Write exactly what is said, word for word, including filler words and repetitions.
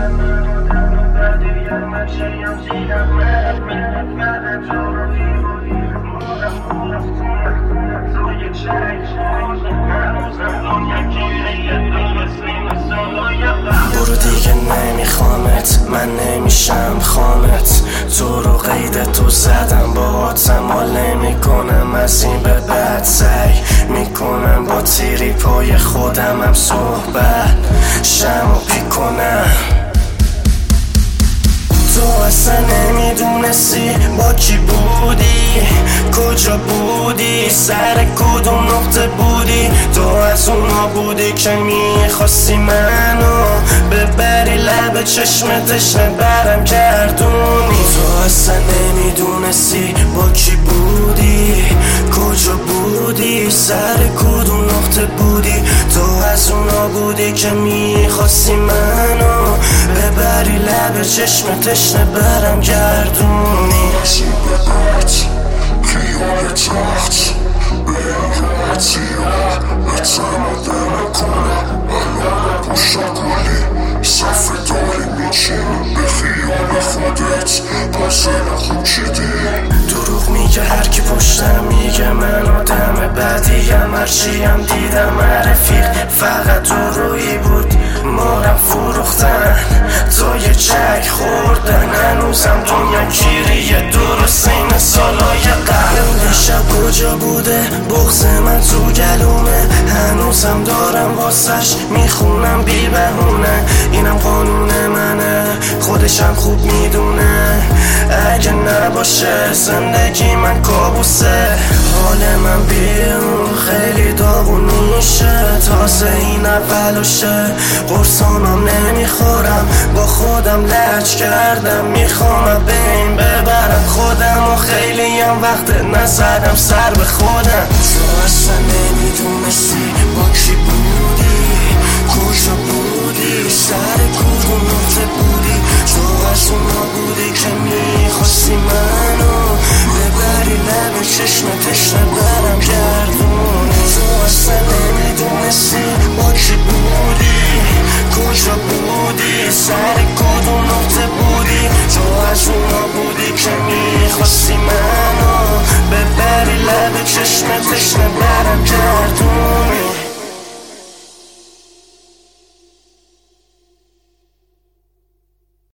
برو دیگه نمیخوامت، من نمیشم خامت. تو رو قید تو زدم، با تمال نمیکنم از این به بعد. سعی میکنم با تیری پای خودم هم صحبت شم و پی کنم. تو اصلا نمیدونستی با کی بودی، کجا بودی، سر کدوم نقطه بودی. تو از اونا بودی که میخواستی منو ببری لب چشم تشنه برم گردونی. تو اصلا نمیدونستی با کی بودی، کجا بودی، سر کدوم نقطه بودی. تو از اونا بودی که میخواستی منو ببری لب چشم تشنه برم گردونی. از این به بعد خیال تخت به این راحتی ها اعتماد نکنم. الان پشت گلی صفحه داری میچینی به خیال خودت پازل خوب چیدی. دروغ میگه هرکی پشتم میگه من آدم بدیم. هرچیم دیدم رفیق فقط تو روی بود، مارم فروختن تا یه چک خوردن. هنوزم دنیا گیریه درست این سالای قبل. شب کجا بوده بغض من تو گلومه، هنوزم دارم واسش میخونم بی بهونه. اینم قانون منه خودشم خوب میدونه، اگه نباشه زندگی من کابوسه. حال من بیرون خیلی داغون میشه، تازه این اولوشه. قرصانم نمیخورم با خودم لج کردم، میخوام به این ببرم خودم و خیلی هم وقت نزدم سر به خودم. تو اصلا نمیدونستی